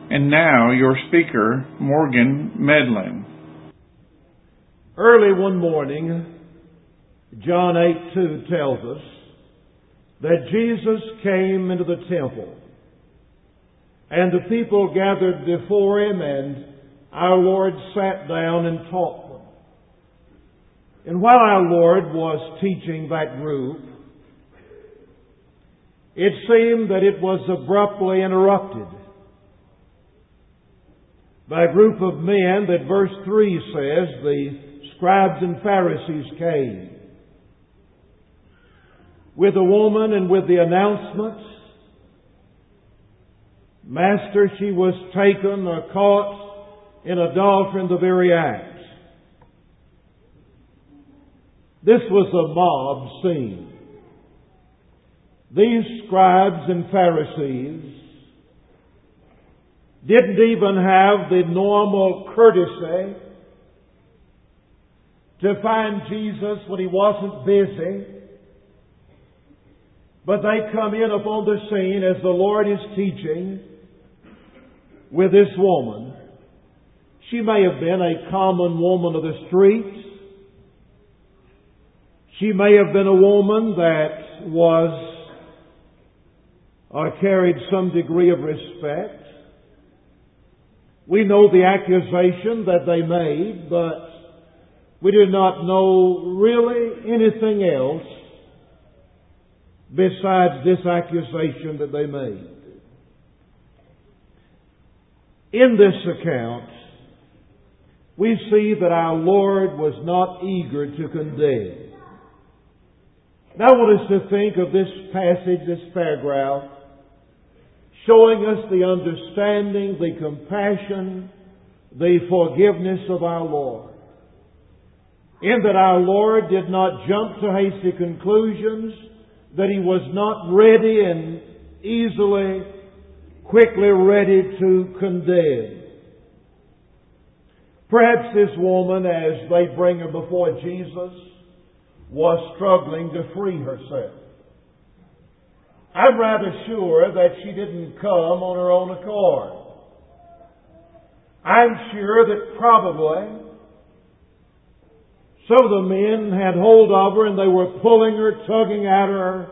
And now your speaker, Morgan Medlin. Early one morning, John 8:2 tells us that Jesus came into the temple, and the people gathered before Him, and our Lord sat down and taught them. And while our Lord was teaching that group, it seemed that it was abruptly interrupted by a group of men that verse 3 says the scribes and Pharisees came with a woman and with the announcement, Master, she was taken or caught in adultery in the very act. This was a mob scene. These scribes and Pharisees didn't even have the normal courtesy to find Jesus when He wasn't busy. But they come in upon the scene as the Lord is teaching with this woman. She may have been a common woman of the streets. She may have been a woman that was or carried some degree of respect. We know the accusation that they made, but we do not know really anything else besides this accusation that they made. In this account, we see that our Lord was not eager to condemn. Now I want us to think of this passage, this paragraph, showing us the understanding, the compassion, the forgiveness of our Lord. In that our Lord did not jump to hasty conclusions, that He was not ready and quickly ready to condemn. Perhaps this woman, as they bring her before Jesus, was struggling to free herself. I'm rather sure that she didn't come on her own accord. I'm sure that probably some of the men had hold of her and they were pulling her, tugging at her,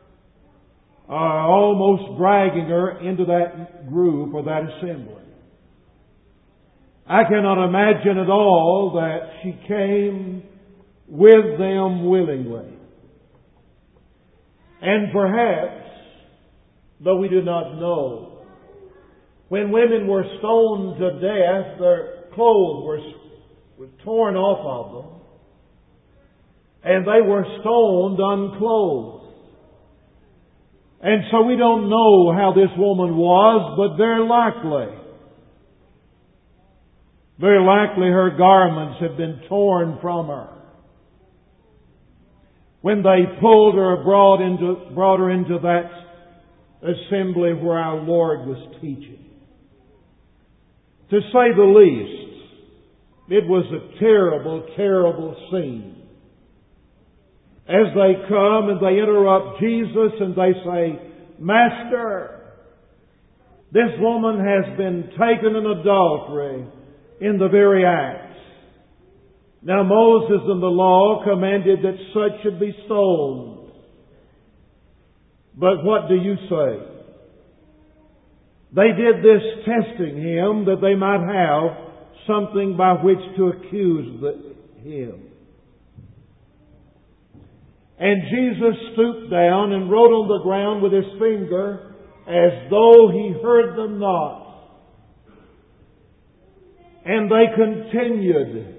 almost dragging her into that group or that assembly. I cannot imagine at all that she came with them willingly. And perhaps, though we do not know, when women were stoned to death, their clothes were torn off of them, and they were stoned unclothed. And so we don't know how this woman was, but very likely her garments had been torn from her when they pulled her, brought her into that assembly where our Lord was teaching. To say the least, it was a terrible, terrible scene. As they come and they interrupt Jesus and they say, Master, this woman has been taken in adultery in the very act. Now Moses in the law commanded that such should be stoned. But what do you say? They did this testing Him that they might have something by which to accuse Him. And Jesus stooped down and wrote on the ground with His finger as though He heard them not. And they continued.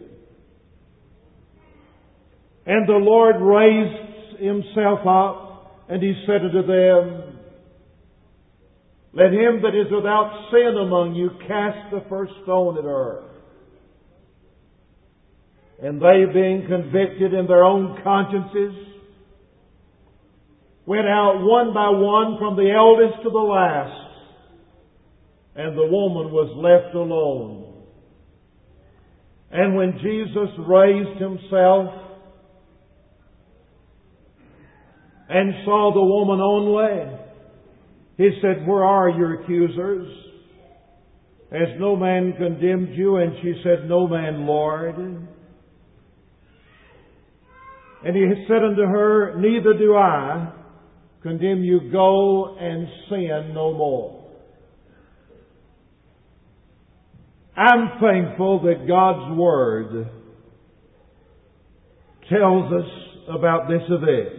And the Lord raised Himself up and He said unto them, Let him that is without sin among you cast the first stone at her. And they, being convicted in their own consciences, went out one by one from the eldest to the last, and the woman was left alone. And when Jesus raised Himself and saw the woman only, He said, Where are your accusers? Has no man condemned you? And she said, No man, Lord. And he said unto her, Neither do I condemn you. Go and sin no more. I'm thankful that God's Word tells us about this event.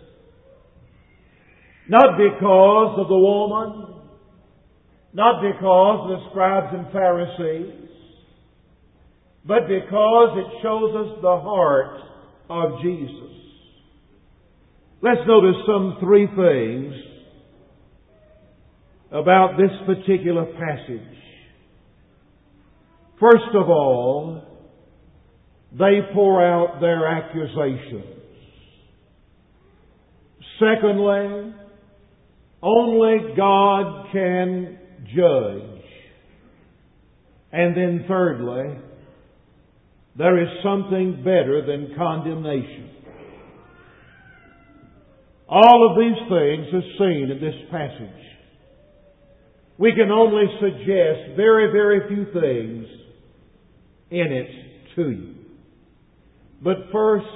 Not because of the woman, not because of the scribes and Pharisees, but because it shows us the heart of Jesus. Let's notice some three things about this particular passage. First of all, they pour out their accusations. Secondly, only God can judge. And then thirdly, there is something better than condemnation. All of these things are seen in this passage. We can only suggest very, very few things in it to you. But first,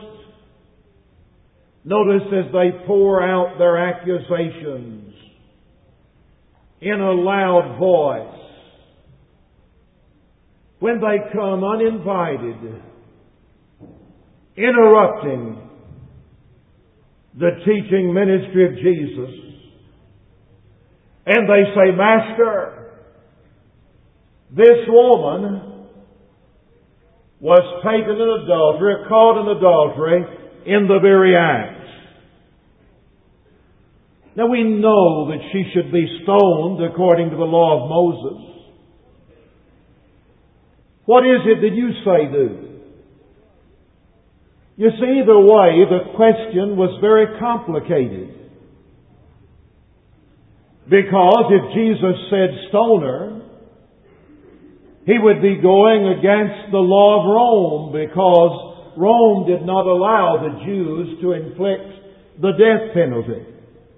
notice as they pour out their accusations in a loud voice, when they come uninvited, interrupting the teaching ministry of Jesus, and they say, Master, this woman was taken in adultery, caught in adultery, in the very act. Now we know that she should be stoned according to the law of Moses. What is it that you say do? You see, either way, the question was very complicated. Because if Jesus said stone her, He would be going against the law of Rome, because Rome did not allow the Jews to inflict the death penalty.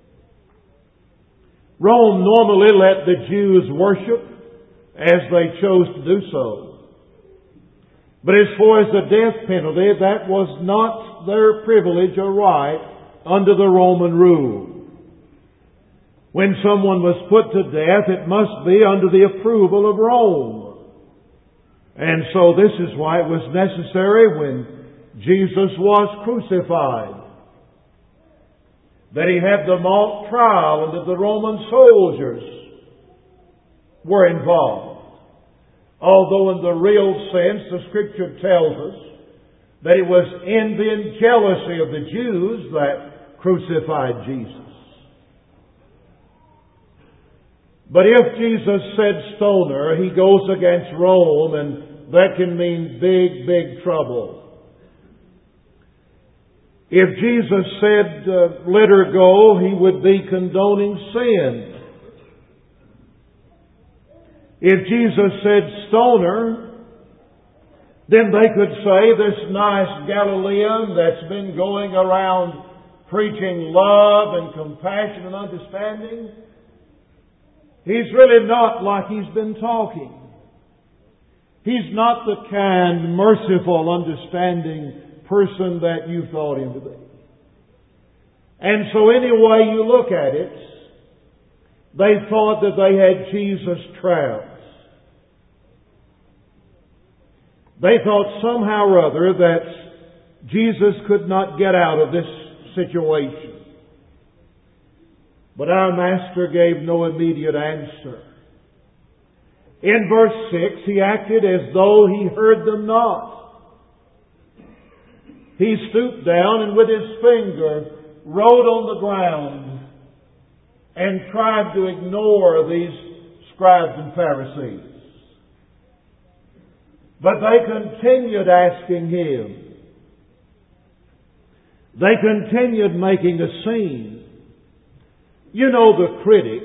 Rome normally let the Jews worship as they chose to do so. But as far as the death penalty, that was not their privilege or right under the Roman rule. When someone was put to death, it must be under the approval of Rome. And so this is why it was necessary when Jesus was crucified, that He had the mock trial and that the Roman soldiers were involved. Although in the real sense, the Scripture tells us that it was envy and jealousy of the Jews that crucified Jesus. But if Jesus said stone her, He goes against Rome, and that can mean big, big trouble. If Jesus said let her go, He would be condoning sin. If Jesus said stone her, then they could say this nice Galilean that's been going around preaching love and compassion and understanding, he's really not like he's been talking. He's not the kind, merciful, understanding person that you thought him to be. And so any way you look at it, they thought that they had Jesus trapped. They thought somehow or other that Jesus could not get out of this situation. But our Master gave no immediate answer. In verse 6, He acted as though He heard them not. He stooped down and with His finger wrote on the ground and tried to ignore these scribes and Pharisees. But they continued asking Him. They continued making a scene. You know, the critic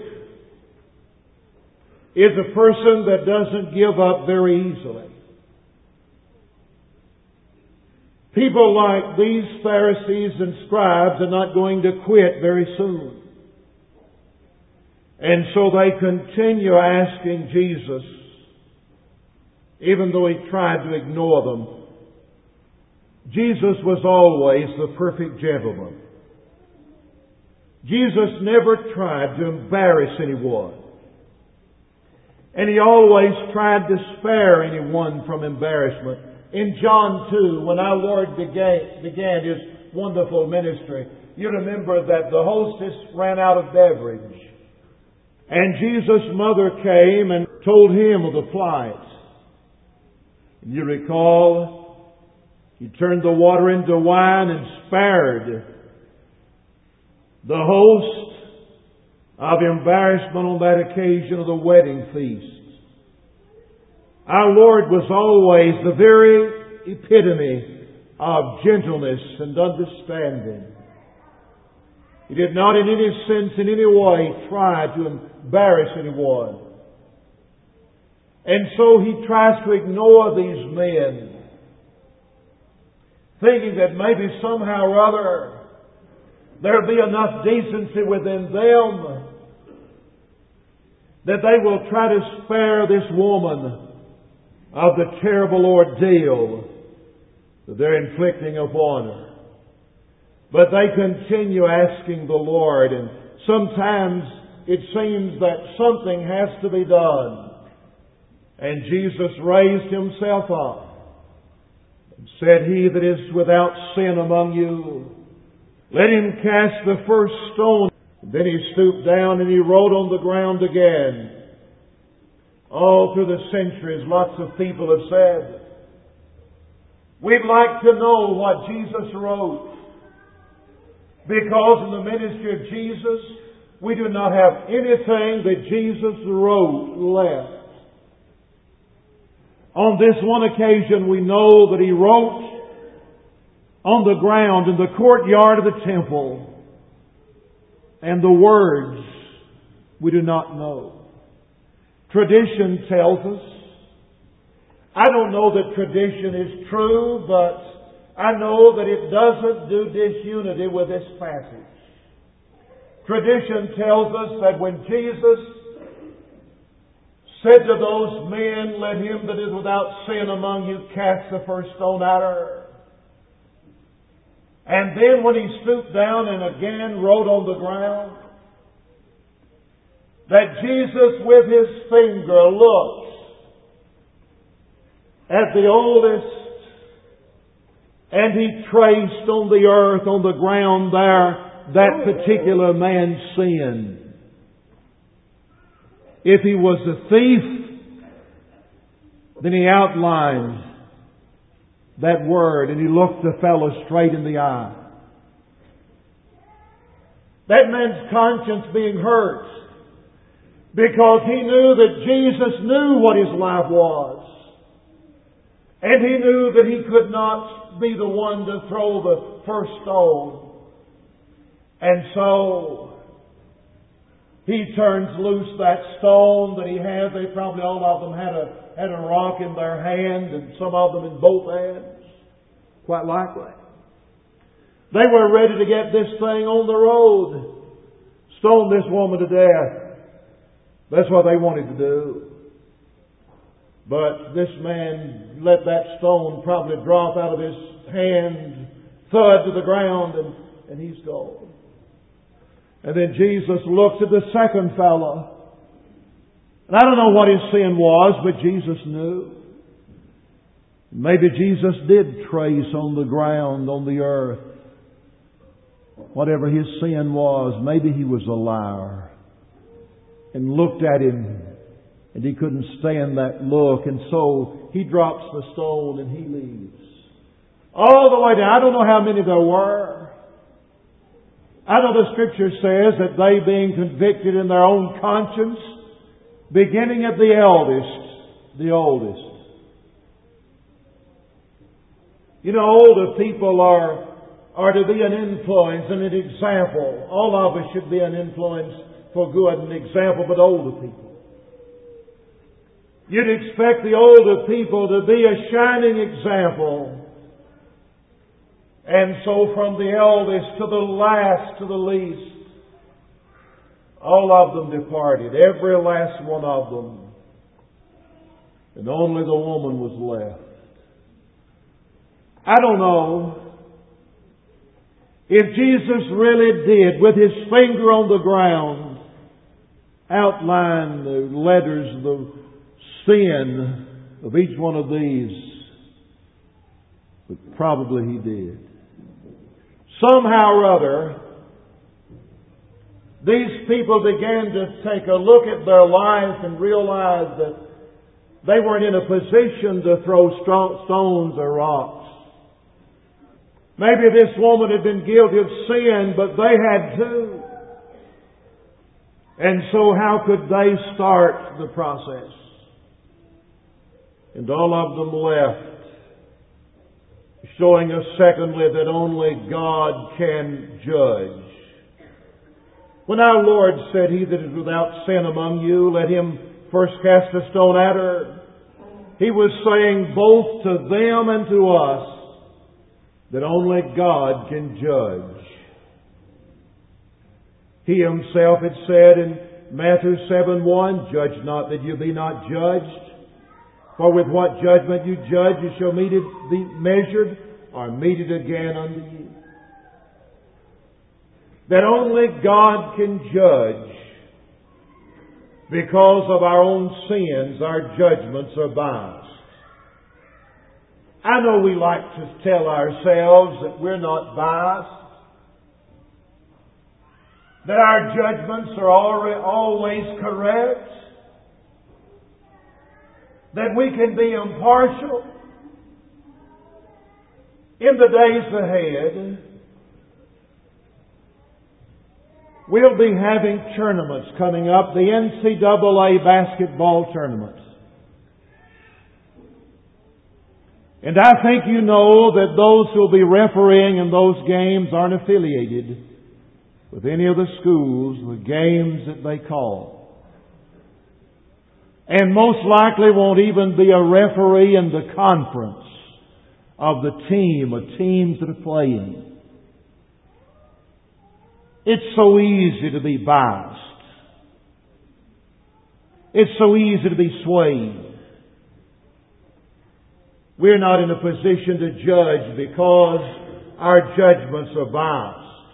is a person that doesn't give up very easily. People like these Pharisees and scribes are not going to quit very soon. And so they continue asking Jesus even though he tried to ignore them. Jesus was always the perfect gentleman. Jesus never tried to embarrass anyone. And He always tried to spare anyone from embarrassment. In John 2, when our Lord began His wonderful ministry, you remember that the hostess ran out of beverage. And Jesus' mother came and told Him of the plight. And you recall, He turned the water into wine and spared the host of embarrassment on that occasion of the wedding feast. Our Lord was always the very epitome of gentleness and understanding. He did not in any sense, in any way, try to embarrass anyone. And so He tries to ignore these men, thinking that maybe somehow or other there'll be enough decency within them that they will try to spare this woman of the terrible ordeal that they're inflicting upon her. But they continue asking the Lord, and sometimes it seems that something has to be done. And Jesus raised Himself up and said, "He that is without sin among you, let him cast the first stone." Then He stooped down and He wrote on the ground again. All through the centuries, lots of people have said, "We'd like to know what Jesus wrote." Because in the ministry of Jesus, we do not have anything that Jesus wrote left. On this one occasion, we know that He wrote on the ground in the courtyard of the temple. And the words we do not know. Tradition tells us. I don't know that tradition is true, but I know that it doesn't do disunity with this passage. Tradition tells us that when Jesus said to those men, "Let him that is without sin among you cast the first stone at her," and then when He stooped down and again wrote on the ground, that Jesus with His finger looked at the oldest and He traced on the earth, on the ground there, that particular man's sin. If he was a thief, then He outlined that word and He looked the fellow straight in the eye. That man's conscience being hurt because he knew that Jesus knew what his life was. And he knew that he could not be the one to throw the first stone. And so he turns loose that stone that he had. They probably all of them had a rock in their hand, and some of them in both hands. Quite likely. They were ready to get this thing on the road. Stone this woman to death. That's what they wanted to do. But this man let that stone probably drop out of his hand, thud to the ground, and he's gone. And then Jesus looks at the second fellow. And I don't know what his sin was, but Jesus knew. Maybe Jesus did trace on the ground, on the earth, whatever his sin was. Maybe he was a liar. And looked at him, and he couldn't stand that look. And so he drops the stone and he leaves. All the way down. I don't know how many there were. I know the Scripture says that they being convicted in their own conscience, beginning at the oldest. You know, older people are to be an influence and an example. All of us should be an influence for good and example, but older people. You'd expect the older people to be a shining example. And so from the eldest to the last to the least, all of them departed. Every last one of them. and only the woman was left. I don't know if Jesus really did, with His finger on the ground, outline the letters, the sin of each one of these. But probably He did. Somehow or other, these people began to take a look at their life and realize that they weren't in a position to throw stones or rocks. Maybe this woman had been guilty of sin, but they had too. And so how could they start the process? And all of them left, showing us secondly that only God can judge. When our Lord said, "He that is without sin among you, let him first cast a stone at her," He was saying both to them and to us that only God can judge. He Himself had said in Matthew 7:1, "Judge not that you be not judged. For with what judgment you judge, you shall be measured or meted again unto you." That only God can judge. Because of our own sins, our judgments are biased. I know we like to tell ourselves that we're not biased, that our judgments are always correct, that we can be impartial. In the days ahead, we'll be having tournaments coming up, the NCAA basketball tournament. And I think you know that those who will be refereeing in those games aren't affiliated with any of the schools, the games that they call. And most likely won't even be a referee in the conference of the teams that are playing. It's so easy to be biased. It's so easy to be swayed. We're not in a position to judge because our judgments are biased.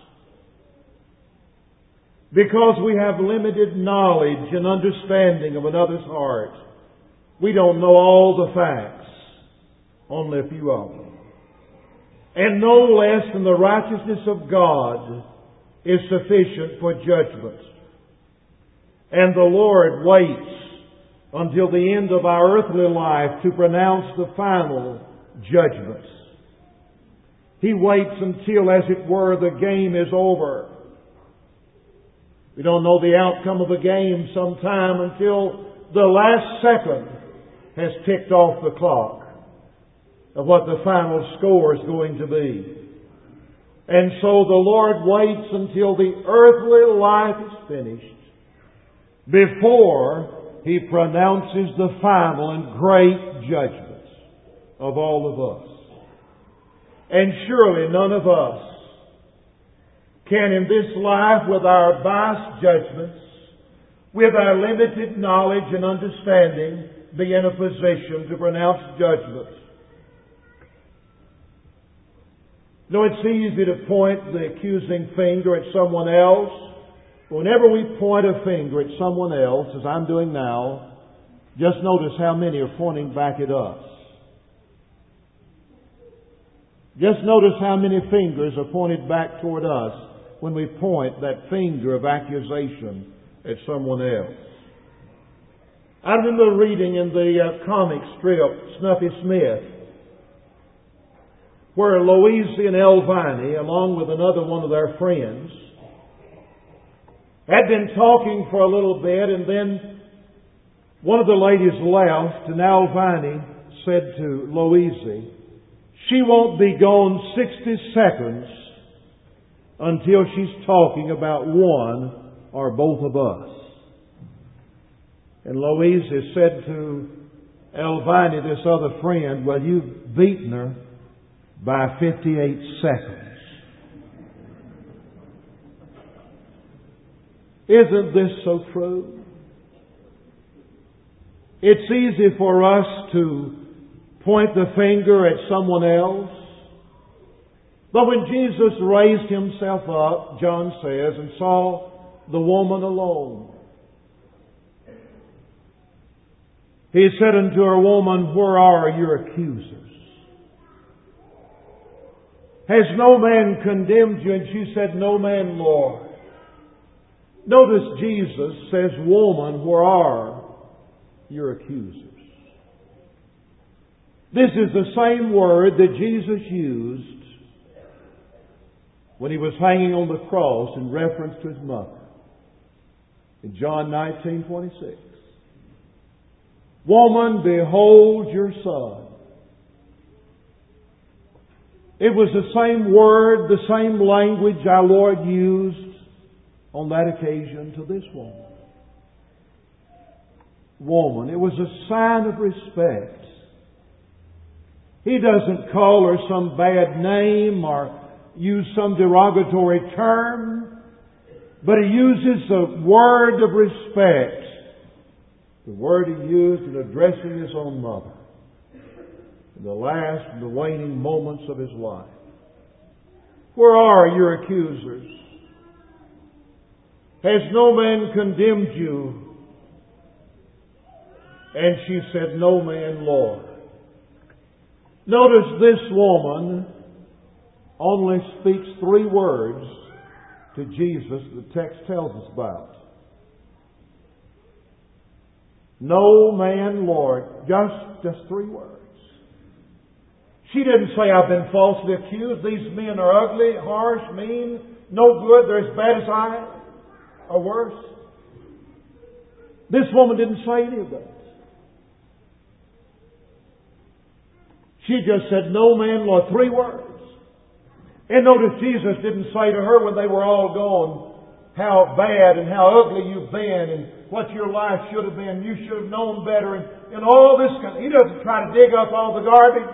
Because we have limited knowledge and understanding of another's heart. We don't know all the facts, only a few of them. And no less than the righteousness of God is sufficient for judgment. And the Lord waits until the end of our earthly life to pronounce the final judgments. He waits until, as it were, the game is over. We don't know the outcome of a game sometime until the last second has ticked off the clock of what the final score is going to be. And so the Lord waits until the earthly life is finished before He pronounces the final and great judgments of all of us. And surely none of us can in this life, with our biased judgments, with our limited knowledge and understanding, be in a position to pronounce judgments. No, it's easy to point the accusing finger at someone else. Whenever we point a finger at someone else, as I'm doing now, just notice how many are pointing back at us. Just notice how many fingers are pointed back toward us when we point that finger of accusation at someone else. I remember reading in the comic strip, Snuffy Smith, where Louisa and Elviny, along with another one of their friends, had been talking for a little bit, and then one of the ladies left, and Elviny said to Louisa, "She won't be gone 60 seconds until she's talking about one or both of us." And Louisa said to Elviny, this other friend, "Well, you've beaten her by 58 seconds. Isn't this so true? It's easy for us to point the finger at someone else. But when Jesus raised Himself up, John says, and saw the woman alone, He said unto her, Woman, where are your accusers? Has no man condemned you? And she said, No man, Lord. Notice Jesus says, Woman, where are your accusers? This is the same word that Jesus used when He was hanging on the cross in reference to His mother. In John 19:26. Woman, behold your son. It was the same word, the same language our Lord used on that occasion to this woman. Woman. It was a sign of respect. He doesn't call her some bad name or use some derogatory term, but He uses a word of respect. The word He used in addressing His own mother in the last and the waning moments of His life. Where are your accusers? Has no man condemned you? And she said, No man, Lord. Notice this woman only speaks 3 words to Jesus the text tells us about. No man, Lord. Just 3 words. She didn't say, I've been falsely accused. These men are ugly, harsh, mean, no good. They're as bad as I, or worse. This woman didn't say any of that. She just said, No man, Lord. 3 words. And notice Jesus didn't say to her when they were all gone, how bad and how ugly you've been and what your life should have been. You should have known better and all this. He doesn't try to dig up all the garbage.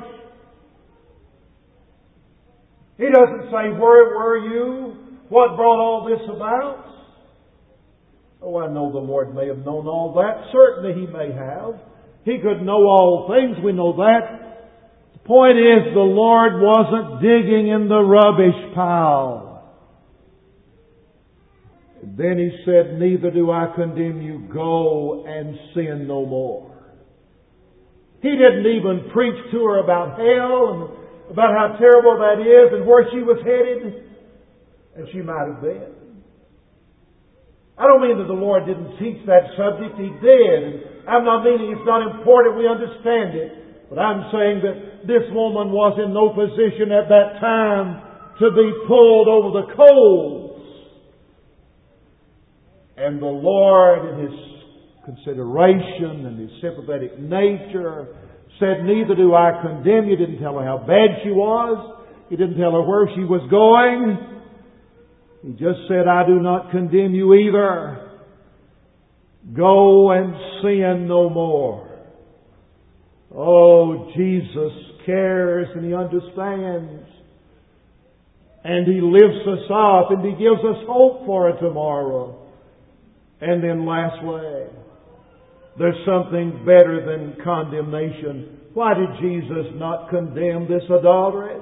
He doesn't say, Where were you? What brought all this about? Oh, I know the Lord may have known all that. Certainly He may have. He could know all things. We know that. The point is, the Lord wasn't digging in the rubbish pile. And then He said, Neither do I condemn you. Go and sin no more. He didn't even preach to her about hell and about how terrible that is and where she was headed. And she might have been. I don't mean that the Lord didn't teach that subject. He did. And I'm not meaning it's not important we understand it. But I'm saying that this woman was in no position at that time to be pulled over the coals. And the Lord, in His consideration and His sympathetic nature, said, Neither do I condemn you. Didn't tell her how bad she was. He didn't tell her where she was going. He just said, I do not condemn you either. Go and sin no more. Oh, Jesus cares and He understands. And He lifts us up and He gives us hope for a tomorrow. And then lastly, there's something better than condemnation. Why did Jesus not condemn this adulteress?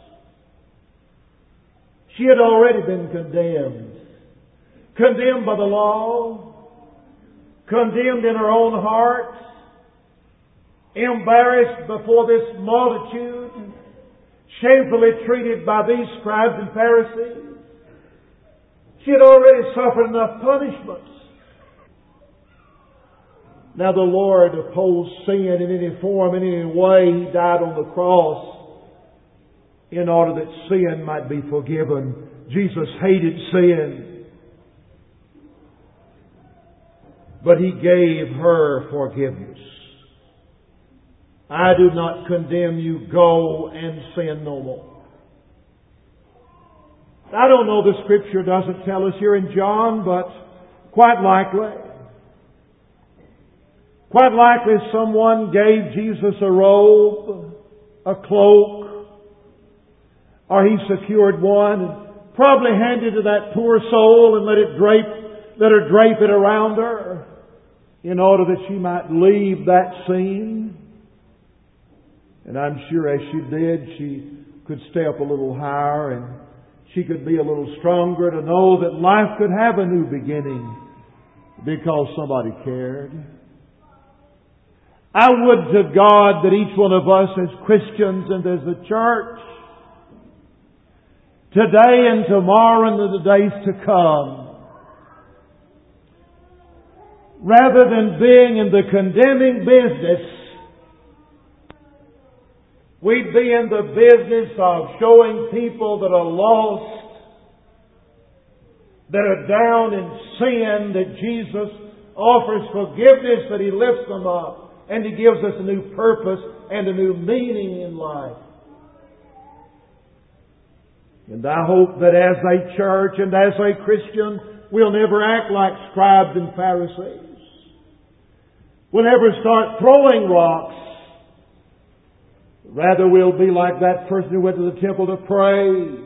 She had already been condemned. Condemned by the law. Condemned in her own heart. Embarrassed before this multitude. Shamefully treated by these scribes and Pharisees. She had already suffered enough punishments. Now the Lord opposed sin in any form, in any way. He died on the cross in order that sin might be forgiven. Jesus hated sin. But He gave her forgiveness. I do not condemn you. Go and sin no more. I don't know, the Scripture doesn't tell us here in John, but quite likely someone gave Jesus a robe, a cloak, or he secured one and probably handed to that poor soul and let her drape it around her. in order that she might leave that scene. And I'm sure as she did, she could step a little higher and she could be a little stronger to know that life could have a new beginning because somebody cared. I would to God that each one of us as Christians and as a church, today and tomorrow and the days to come, rather than being in the condemning business, we'd be in the business of showing people that are lost, that are down in sin, that Jesus offers forgiveness, that He lifts them up, and He gives us a new purpose and a new meaning in life. And I hope that as a church and as a Christian, we'll never act like scribes and Pharisees. We'll never start throwing rocks. Rather, we'll be like that person who went to the temple to pray.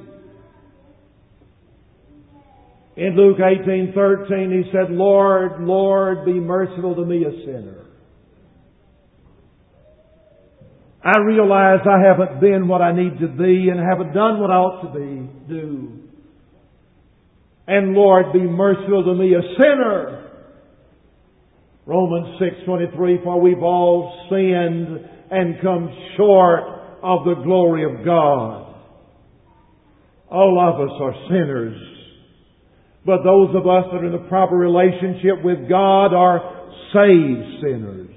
In Luke 18:13, he said, Lord, Lord, be merciful to me, a sinner. I realize I haven't been what I need to be and haven't done what I ought to do. And Lord, be merciful to me, a sinner. Romans 6:23, for we've all sinned and come short of the glory of God. All of us are sinners. But those of us that are in the proper relationship with God are saved sinners.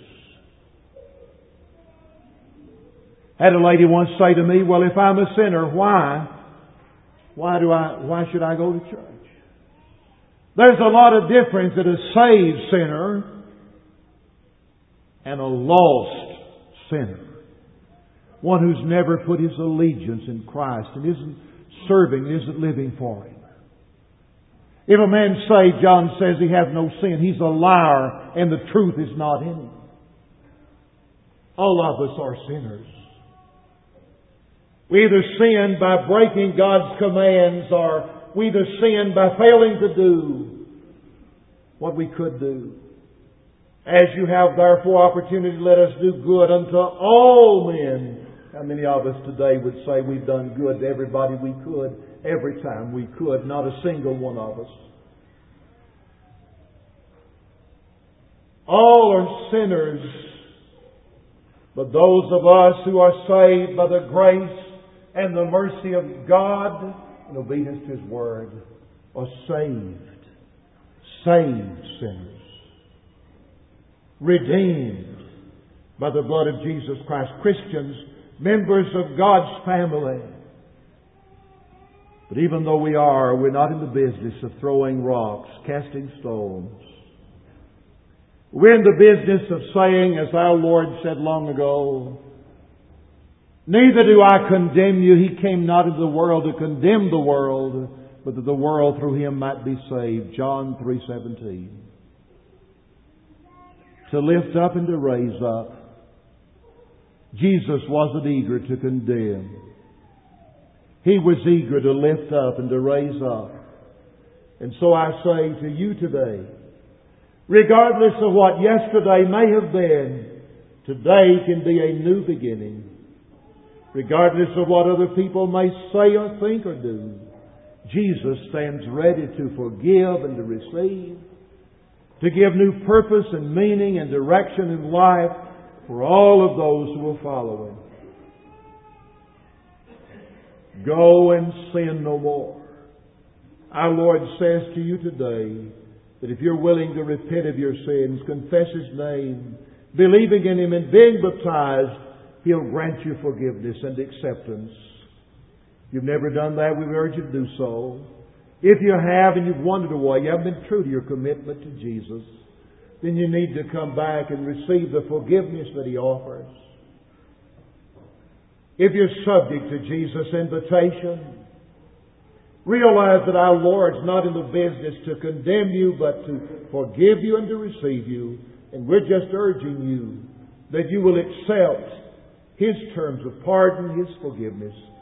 Had a lady once say to me, well, if I'm a sinner, why should I go to church? There's a lot of difference in a saved sinner and a lost sinner. One who's never put his allegiance in Christ and isn't serving, isn't living for Him. If a man say, John says he has no sin, he's a liar and the truth is not in him. All of us are sinners. We either sin by breaking God's commands or we either sin by failing to do what we could do. As you have therefore opportunity, let us do good unto all men. How many of us today would say we've done good to everybody we could, every time we could? Not a single one of us. All are sinners, but those of us who are saved by the grace and the mercy of God in obedience to His Word are saved. Saved sinners. Redeemed by the blood of Jesus Christ. Christians, members of God's family. But even though we're not in the business of throwing rocks, casting stones. We're in the business of saying, as our Lord said long ago, neither do I condemn you. He came not into the world to condemn the world, but that the world through Him might be saved. John 3:17. To lift up and to raise up. Jesus wasn't eager to condemn. He was eager to lift up and to raise up. And so I say to you today, regardless of what yesterday may have been, today can be a new beginning. Regardless of what other people may say or think or do, Jesus stands ready to forgive and to receive, to give new purpose and meaning and direction in life for all of those who will follow Him. Go and sin no more. Our Lord says to you today that if you're willing to repent of your sins, confess His name, believing in Him and being baptized, He'll grant you forgiveness and acceptance. If you've never done that, we urge you to do so. If you have and you've wandered away, you haven't been true to your commitment to Jesus, then you need to come back and receive the forgiveness that He offers. If you're subject to Jesus' invitation, realize that our Lord's not in the business to condemn you, but to forgive you and to receive you. And we're just urging you that you will accept His terms of pardon, His forgiveness.